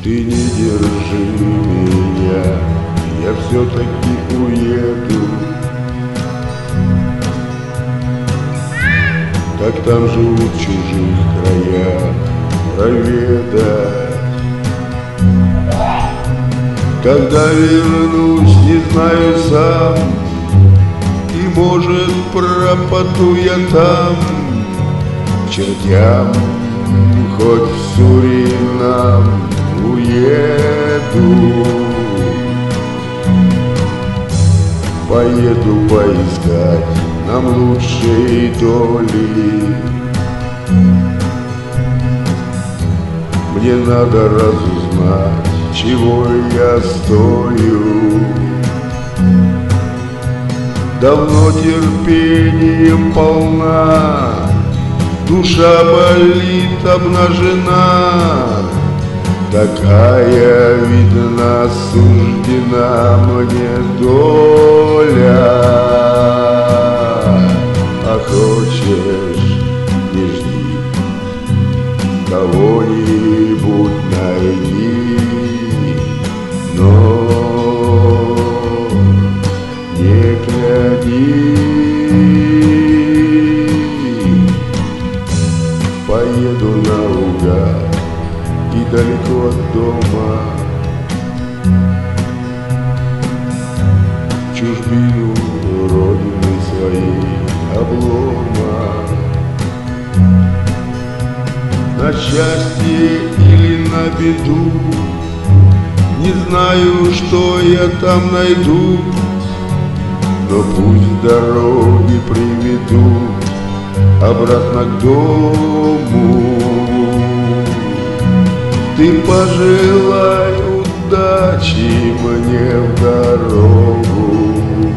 Ты не держи меня, я все-таки уеду. Как там живут в чужих краях, проведать. Когда вернусь, не знаю сам, и, может, пропаду я там, к чертям, хоть в Суринам уеду. Поеду поискать нам лучшей доли. Мне надо разузнать, чего я стою. Давно терпением полна, душа болит, обнажена. Такая, видно, суждена мне доля. А хочешь, не жди, кого-нибудь найди, но не гляди. Поеду наугад и далеко от дома, в чужбину родины своей облома. На счастье или на беду, не знаю, что я там найду, но пусть дороги приведут обратно к дому. Ты пожелай удачи мне в дорогу.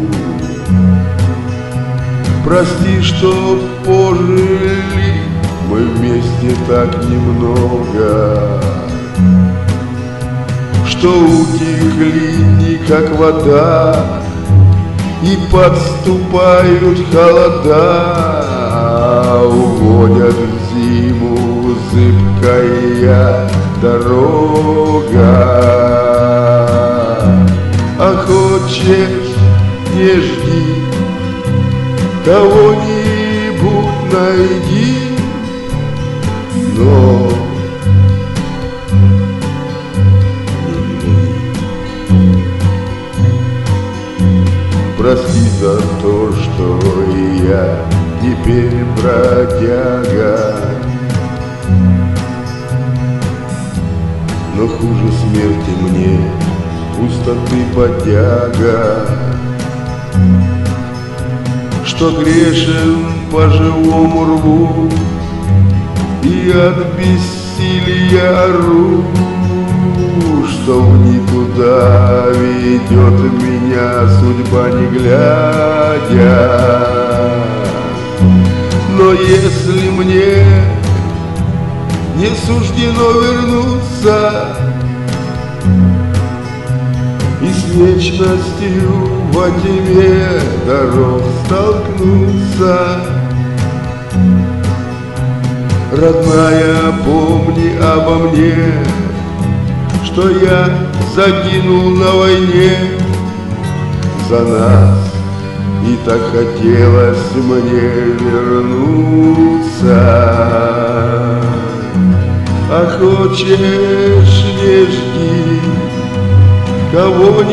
Прости, что пожили мы вместе так немного, что утекли дни, как вода, и подступают холода, уводят в зиму зыбкая дорога. А хочешь, не жди, кого-нибудь найди, но прости за то, что и я теперь бродяга. Но хуже смерти мне пустоты подяга, что грешен по живому рву и от бессилия ору, что в никуда ведет меня судьба не глядя. Но если мне не суждено вернуться и с вечностью во тьме дорог столкнуться, родная, помни обо мне, что я загинул на войне за нас, и так хотелось мне вернуться. А хочешь, не жди, кого-нибудь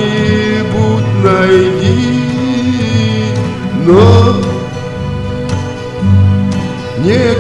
найди, но не